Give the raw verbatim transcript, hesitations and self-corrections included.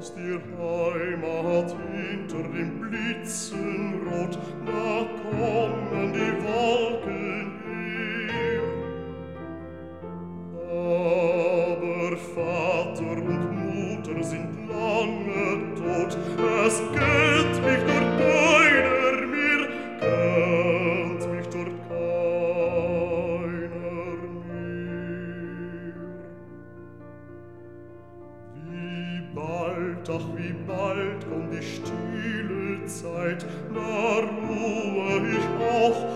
aus dir Heimat hinter dem Blitzenrot, da kommen die Wolken her. Aber Vater und Mutter sind lange tot, es kennt mich dort keiner mehr, kennt mich dort keiner mehr. Wie bald, ach wie bald kommt die stille Zeit, da ruhe ich auch